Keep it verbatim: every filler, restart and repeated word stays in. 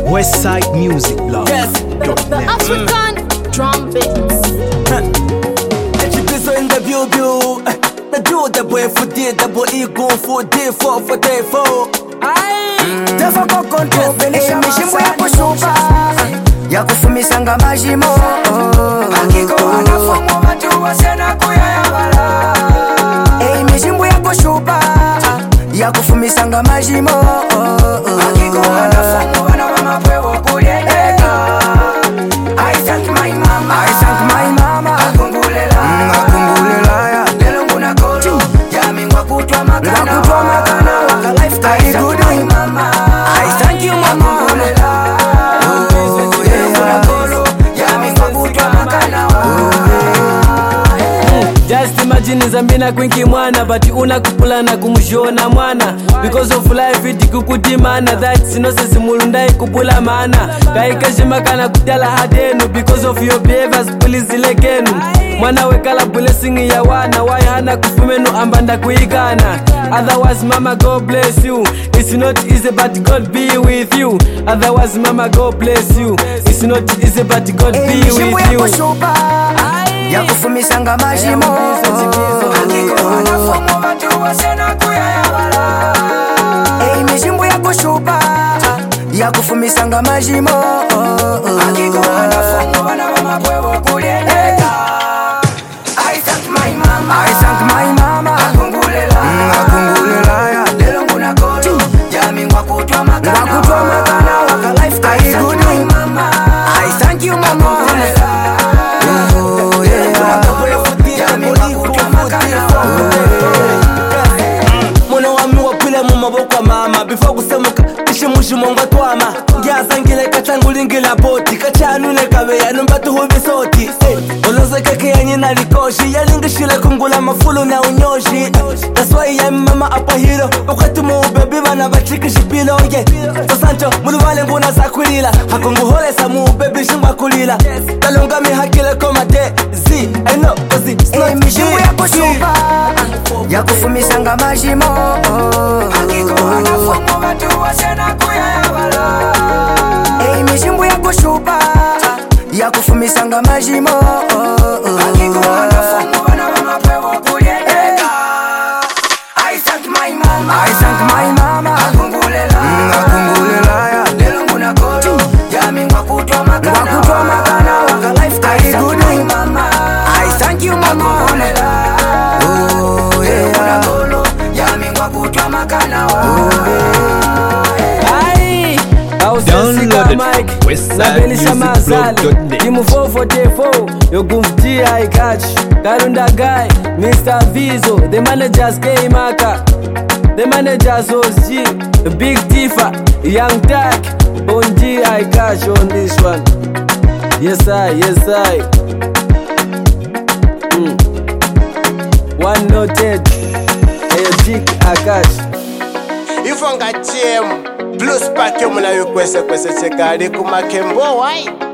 Westside Music Blog. Yes. African mm. trumpets. Echibizo in the view view. The do the boy for day, the boy ego for day four for day four. Aye. Tefa kwa konto benisha mishimbo ya kushupa ya kufumisanga majimo. Akiko anafomo watu wasena kuyayabala. Ei mishimbo ya kushupa ya kufumisanga majimo. Akiko anafomo wana wama pwewo kuliendeka. I thank my mama, I thank my mama. Akungulela, akungulela ya lelo nguna kolo ya mingwa kutwa makana kutwa makana waka lifestyle good my mama. I thank you mama. Akungulela, oh yeah, nguna kolo ya mingwa kutwa makana Just imagine Zambina kwinki mwana but una kupulana kumshona mwana because of life it kukutimana that's no sense mulundai kupula mana kaikashima kana kutala hadenu because of your behaviors please lekenu mwana wekala blessing ya wana why hana kufumenu ambanda kuigana otherwise mama God bless you it's not easy but God be with you otherwise mama God bless you it's not easy but God be with you ya kufumisanga majimo. Akiko anafomo watu wasena kuyayabala. Ei mishimbo ya kushupa ya kufumisanga majimo. Akiko anafomo wana wama pwewo kuliendeka. I thank my mama, I thank my mama. Akungulela, akungulela ya lelo nguna kolo ya mingwa kutwa makana kutwa makana waka lifestyle good my mama. I thank you mama. Mwana wami wapile mumabokwa mama before kusemuka ishimushimo ngwatwama ngiyazangile katangulingila boti kachanune kabeya numbatu hubisoti oloze keke yanyina likoshi yalingishile kungula mafulu na unyoshi that's why I'm mama apa hero ukati mu baby bana bachikishi bilo yeah tosancho mulu wale nguna sakulila hakunguholesa mu baby shingwa kulila talunga mi hakile koma de zi I know cause it's not mishimbo ya kushupa ya kufumisanga majimo. Akiko anafomo watu wasena kuyayabala. Ei mishimbo ya kushupa ya kufumisanga majimo. Akiko anafomo wana wama pwewo kuliendeka. I thank my mama, I thank my mama. Akungulela, akungulela ya lelo nguna kolo ya mingwa kutwa makana kutwa makana waka lifestyle good my mama. I thank you mama. Akungulela, oh yeah, nguna kolo ya mingwa kutwa makana wa. Download it. Westside Music Blog dot net. Timu four forty-four Yogumftia I catch Karunda guy Mister Vizo the managers K Maka the managers O G the Big Tifa Young Tak on G I catch on this one. Yes I yes I mm. One noted Ayojik I catch Ifonga T M Plus pack yo muna yo kwese kwese chekari kumakembo wai